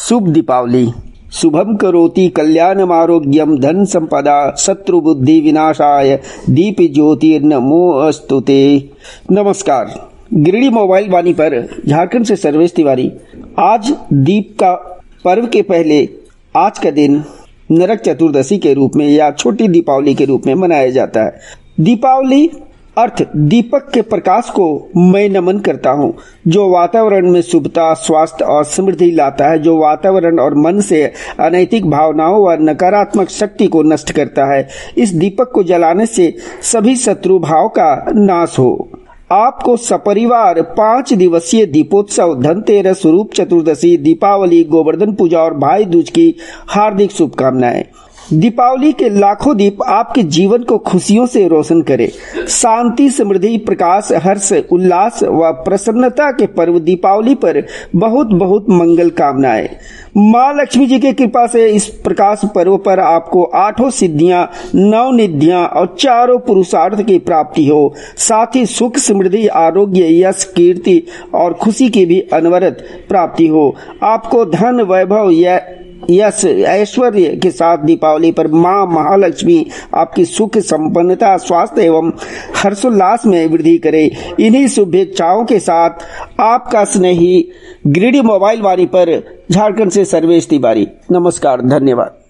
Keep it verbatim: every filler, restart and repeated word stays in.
शुभ दीपावली। शुभम करोति कल्याणम आरोग्यम धन संपदा शत्रु बुद्धि विनाशाय दीप ज्योतिर्नमोस्तुते। नमस्कार, गिरिडीह मोबाइल वाणी पर झारखंड से सर्वेश तिवारी। आज दीप का पर्व के पहले आज का दिन नरक चतुर्दशी के रूप में या छोटी दीपावली के रूप में मनाया जाता है। दीपावली अर्थ दीपक के प्रकाश को मैं नमन करता हूँ, जो वातावरण में शुभता, स्वास्थ्य और समृद्धि लाता है, जो वातावरण और मन से अनैतिक भावनाओं व नकारात्मक शक्ति को नष्ट करता है। इस दीपक को जलाने से सभी शत्रु भाव का नाश हो। आपको सपरिवार पांच दिवसीय दीपोत्सव, धनतेरस, रूप चतुर्दशी, दीपावली, गोवर्धन पूजा और भाई दूज की हार्दिक शुभकामनाएं। दीपावली के लाखों दीप आपके जीवन को खुशियों से रोशन करे। शांति, समृद्धि, प्रकाश, हर्ष, उल्लास व प्रसन्नता के पर्व दीपावली पर बहुत बहुत मंगल कामनाएं। माँ लक्ष्मी जी की कृपा से इस प्रकाश पर्व पर आपको आठों सिद्धियां, नौ निधियां और चारों पुरुषार्थ की प्राप्ति हो। साथ ही सुख, समृद्धि, आरोग्य, यश, कीर्ति और खुशी की भी अनवरत प्राप्ति हो। आपको धन, वैभव या यश, ऐश्वर्य के साथ दीपावली पर माँ महालक्ष्मी आपकी सुख, संपन्नता, स्वास्थ्य एवं हर्षोल्लास में वृद्धि करे। इन्हीं शुभेच्छाओं के साथ आपका स्नेही गिरिडीह मोबाइल वाणी पर झारखंड से सर्वेश तिवारी। नमस्कार, धन्यवाद।